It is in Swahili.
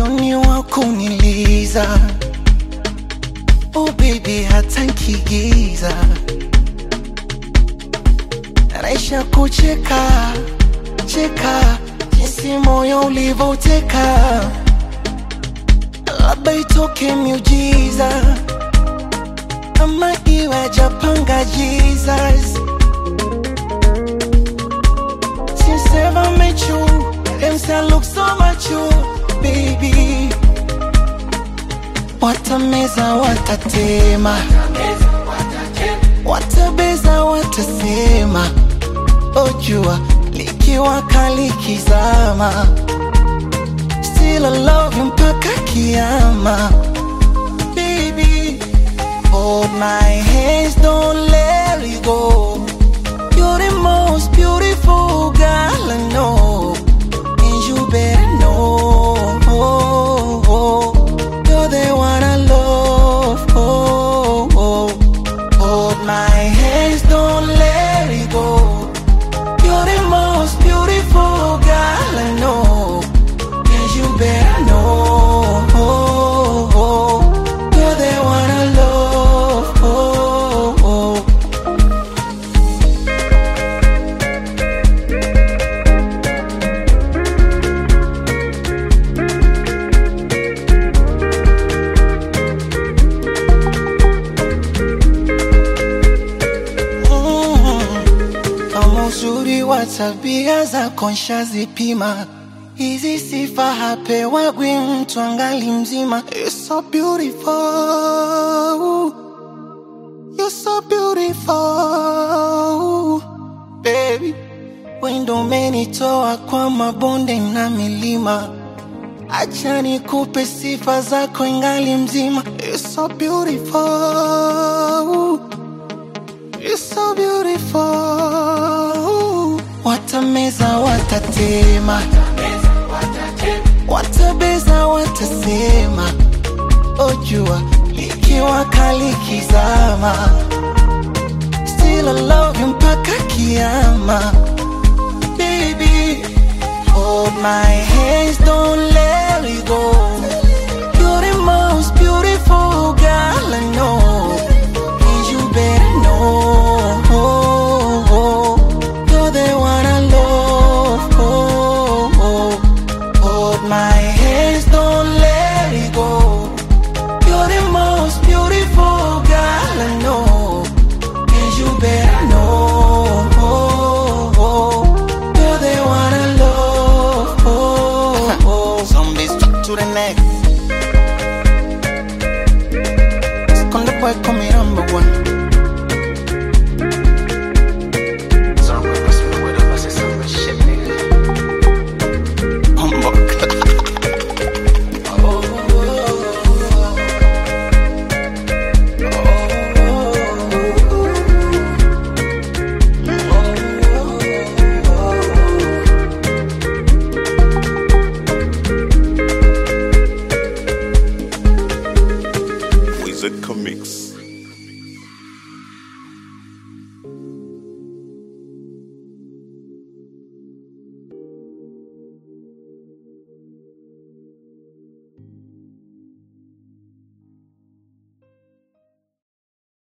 ni wakuniliza. Oh baby hata nkigiza naisha kucheka cheka, jinsi moyo ulivoteka. Labda itoke miujiza ama iwe japanga Jesus. Since ever met you, them say I look so much you, baby. Watameza watatema, watabeza watasema. Ojua likiwa kali kizama, still I love you mpaka kiyama. Baby, hold my hands, don't let it go. You're the most beautiful girl I know, and you better know. You're the one I love. Hold my hands, don't let it go. You're the most beautiful girl I know, and you better know. You're the one I love. Uzuri wa tabia zako nshazipima, hizi sifa hapewagwi mtu angali mzima. You're so beautiful, you're so beautiful baby. Wendo umenitoa kwa mabonde na milima, acha nikupe sifa zako ingali mzima. You're so beautiful, you're so beautiful. Watameza watatema, watabeza watasema. Ojua likiwa kali kizama, still I love you mpaka kiyama. Baby, hold my hands, don't let it go. You're the most beautiful girl I know, and you better know. You're the one I love. Hold my hands, don't let it go. You're the most beautiful girl I know, and you better know. You're the one I love. Zombies stuck to the neck. Esconde boy come here number one. Wizard Comics.